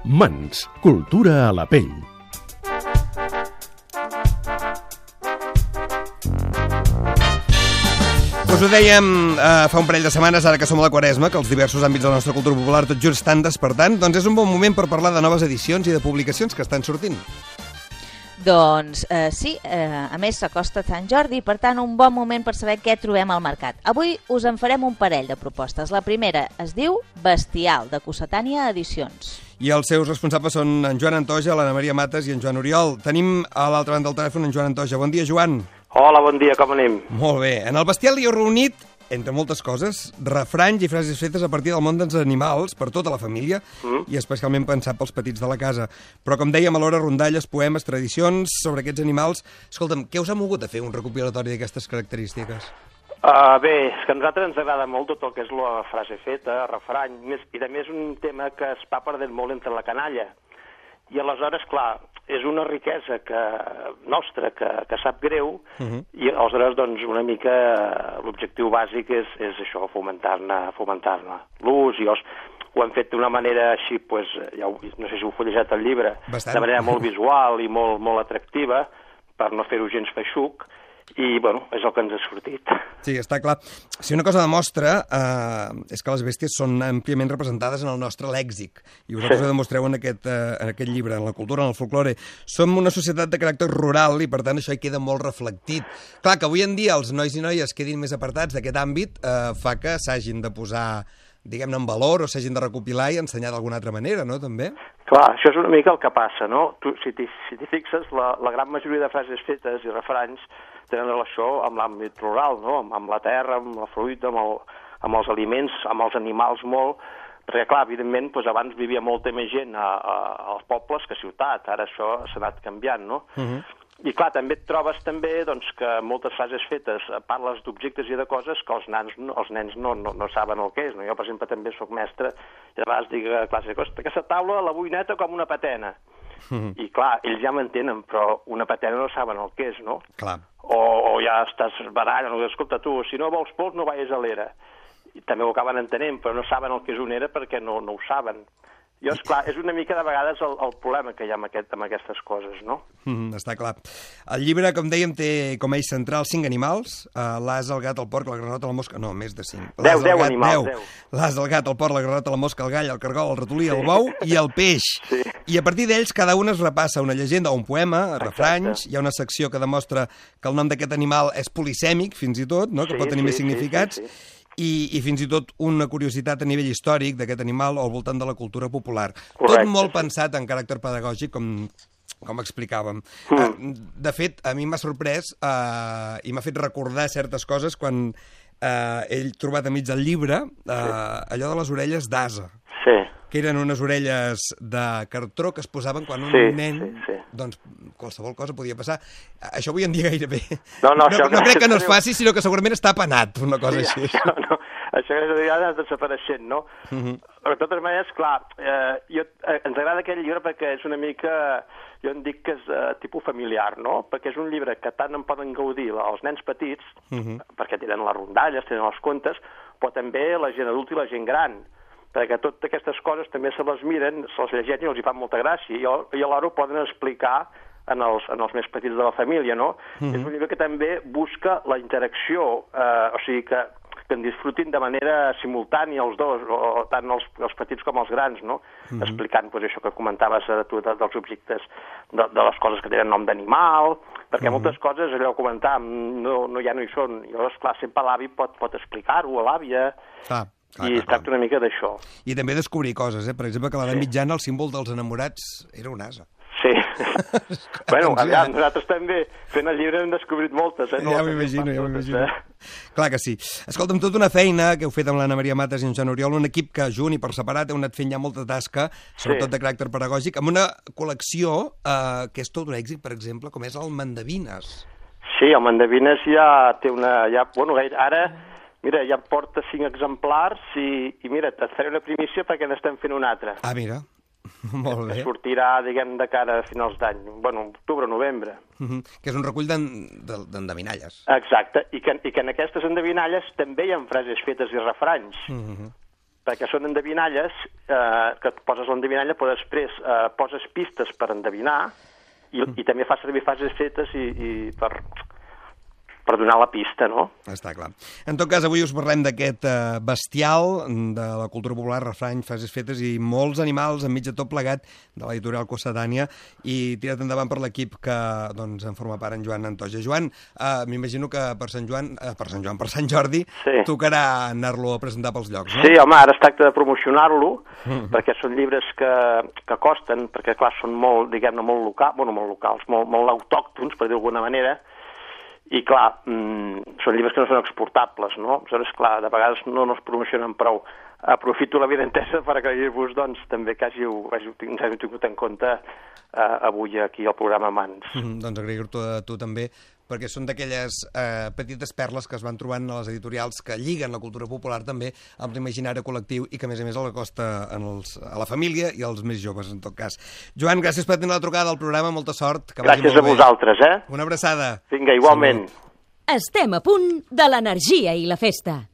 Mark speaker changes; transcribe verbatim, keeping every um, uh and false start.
Speaker 1: Mans, cultura a la pell.
Speaker 2: Us ho dèiem eh, fa un parell de setmanes, ara que som a la Quaresma, que els diversos àmbits de la nostra cultura popular tot just estan despertant, doncs és un bon moment per parlar de noves edicions i de publicacions que estan sortint.
Speaker 3: Doncs eh, sí, eh, a més s'acosta Sant Jordi, per tant un bon moment per saber què trobem al mercat. Avui us en farem un parell de propostes. La primera es diu Bestial, de Cossetània Edicions.
Speaker 2: I els seus responsables són en Joan Antoja, l'Anna Maria Mates i en Joan Oriol. Tenim a l'altra banda del telèfon en Joan Antoja. Bon dia, Joan.
Speaker 4: Hola, bon dia, com anem?
Speaker 2: Molt bé. En el Bestial hi heu reunit, entre moltes coses, refranys i frases fetes a partir del món dels animals, per tota la família, mm. i especialment pensat pels petits de la casa. Però, com dèiem, alhora rondalles, poemes, tradicions sobre aquests animals. Escolta'm, què us ha mogut a fer un recopilatori d'aquestes característiques?
Speaker 4: Uh, bé, és que a nosaltres ens agrada molt tot el que és la frase feta, refrany, i a més un tema que es va perdent molt entre la canalla. I aleshores, clar, és una riquesa que, nostra que, que sap greu, uh-huh. i aleshores doncs, una mica l'objectiu bàsic és, és això, fomentar-ne fomentar-ne l'ús, i els, ho hem fet d'una manera així, pues, ja ho, no sé si heu fullejat el llibre, Bastant. de manera molt visual i molt, molt atractiva, per no fer-ho gens feixuc, i, bueno, és el que ens ha sortit.
Speaker 2: Sí, està clar. Si una cosa demostra eh, és que les bèsties són àmpliament representades en el nostre lèxic, i vosaltres sí. ho demostreu en aquest, eh, en aquest llibre, en la cultura, en el folklore. Som una societat de caràcter rural i, per tant, això hi queda molt reflectit. Clar, que avui en dia els nois i noies quedin més apartats d'aquest àmbit eh, fa que s'hagin de posar, diguem-ne, en valor, o s'hagin de recopilar i ensenyar d'alguna altra manera, no?, també?
Speaker 4: Clar, això és una mica el que passa, no? Tu, si t'hi si fixes, la, la gran majoria de frases fetes i refranys tenen relació amb l'àmbit rural, no? Amb, amb la terra, amb la fruita, amb, el, amb els aliments, amb els animals molt, perquè, clar, evidentment, doncs abans vivia molta més gent a, a, als pobles que a ciutat, ara això s'ha anat canviant, no? Uh-huh. I, clar, també et trobes també doncs, que moltes frases fetes parles d'objectes i de coses que els nans, els nens no, no, no saben el que és, no? Jo, per exemple, també soc mestre i de vegades dic a classe, aquesta taula la vull neta com una patena. Mm. I clar, ells ja m'entenen, però una patena no saben el que és, no?
Speaker 2: Clar.
Speaker 4: O, o ja estàs barallant, no? Escolta, tu, si no vols pols no vagis a l'era. I també ho acaben entenent, però no saben el que és una era perquè no, no ho saben. Jo, esclar, és una mica de vegades el, el problema que hi ha amb, aquest, amb aquestes coses, no?
Speaker 2: Mm, està clar. El llibre, com dèiem, té com a eix central cinc animals, uh, l'as, el gat, el porc, la granota, la mosca... No, més de cinc.
Speaker 4: Deu, deu animals, deu.
Speaker 2: L'as, el gat, el porc, la granota, la mosca, el gall, el cargol, el ratolí, el bou i el peix. Sí. I a partir d'ells cada un es repassa una llegenda o un poema, refranys, hi ha una secció que demostra que el nom d'aquest animal és polisèmic, fins i tot, no? Que sí, pot tenir sí, més significats. Sí, sí, sí. I, i fins i tot una curiositat a nivell històric d'aquest animal al voltant de la cultura popular. Correcte. Tot molt pensat en caràcter pedagògic, com, com explicàvem. Mm. Uh, de fet, a mi m'ha sorprès uh, i m'ha fet recordar certes coses quan uh, he trobat a mig del llibre uh, sí. allò de les orelles d'ase. Sí. Que eren unes orelles de cartró que es posaven quan un sí, nen, sí, sí. doncs qualsevol cosa podia passar. Això avui en dia gairebé... No, no, no, no crec que no es faci, sinó que segurament està penat, una cosa sí, així.
Speaker 4: Això, no, això que ha anat desapareixent, no? Uh -huh. Però de totes maneres, clar, eh, jo, eh, ens agrada aquest llibre perquè és una mica, jo en dic que és eh, tipus familiar, no? Perquè és un llibre que tant en poden gaudir els nens petits, uh -huh. perquè tenen les rondalles, tenen els contes, però també la gent adulta i la gent gran, perquè totes aquestes coses també se les miren, se les llegeixen i els hi fan molta gràcia, i, i alhora ho poden explicar en els, en els més petits de la família, no? Mm-hmm. És un llibre que també busca la interacció, eh, o sigui, que, que en disfrutin de manera simultània els dos, o, o tant els, els petits com els grans, no? Mm-hmm. Explicant pues, això que comentaves a tu, de, dels objectes, de, de les coses que tenen nom d'animal, perquè mm-hmm. moltes coses, allò que comentàvem, no, no, ja no hi són. I llavors, clar, sempre l'avi pot, pot explicar-ho, a l'àvia... Ah. Clar, I es tracta una mica d'això.
Speaker 2: I també descobrir coses, eh? Per exemple, que a l'edat sí. mitjana el símbol dels enamorats era un ase.
Speaker 4: Sí. Bueno, aviam, nosaltres també, fent el llibre hem descobrit moltes, eh? No
Speaker 2: ja m'imagino, ja m'imagino. Eh? Clar que sí. Escolta'm, tota una feina que heu fet amb l'Anna Maria Mates i en Joan Oriol, un equip que junt i per separat heu anat fent ja molta tasca, sobretot sí. de caràcter pedagògic, amb una col·lecció eh, que és tot un èxit, per exemple, com és el Mandavines.
Speaker 4: Sí, el Mandavines ja té una... Ja, bueno, ara... Mira, ja porta cinc exemplars i, i mira, et faré una primícia perquè n'estem fent un altre.
Speaker 2: Ah, mira, molt bé.
Speaker 4: Que sortirà, diguem, de cara a finals d'any, bueno, octubre, novembre.
Speaker 2: Uh -huh. Que és un recull d'endevinalles.
Speaker 4: Exacte, i que, i que en aquestes endevinalles també hi ha frases fetes i refranys. Uh -huh. perquè són endevinalles, eh, que et poses l'endevinalla, però després eh, poses pistes per endevinar i, i també fa servir fases fetes i, i per, per donar la pista, no?
Speaker 2: Està clar. En tot cas, avui us parlem d'aquest eh, bestial de la cultura popular, refrany, fases fetes i molts animals enmig de tot plegat de l'editorial Cossetània i tirat endavant per l'equip que doncs, en forma part en Joan Antoja. Joan, eh, m'imagino que per Sant Joan, eh, per Sant Joan, per Sant Jordi, sí. tocarà anar-lo a presentar pels llocs, no?
Speaker 4: Sí, home, ara es tracta de promocionar-lo, mm. perquè són llibres que, que costen, perquè clar, són molt, diguem-ne, molt locals, bueno, molt locals, molt, molt autòctons, per dir d'alguna manera, i clar, mmm, són llibres que no són exportables, no? Aleshores, clar, de vegades no, no es promocionen prou. Aprofito la vida entesa per agrair-vos, doncs, també que hàgiu, hàgiu, ens hàgiu tingut en compte eh, avui aquí al programa Mans.
Speaker 2: Mm, doncs agrair-t'ho a tu també, perquè són d'aquelles eh, petites perles que es van trobant a les editorials que lliguen la cultura popular també amb l'imaginari col·lectiu i que, a més a més, la costa en els, a la família i als més joves, en tot cas. Joan, gràcies per tenir la trucada al programa, molta sort. Que
Speaker 4: gràcies a vosaltres, eh?
Speaker 2: Una abraçada.
Speaker 4: Vinga, igualment.
Speaker 5: Salut. Estem a punt de l'energia i la festa.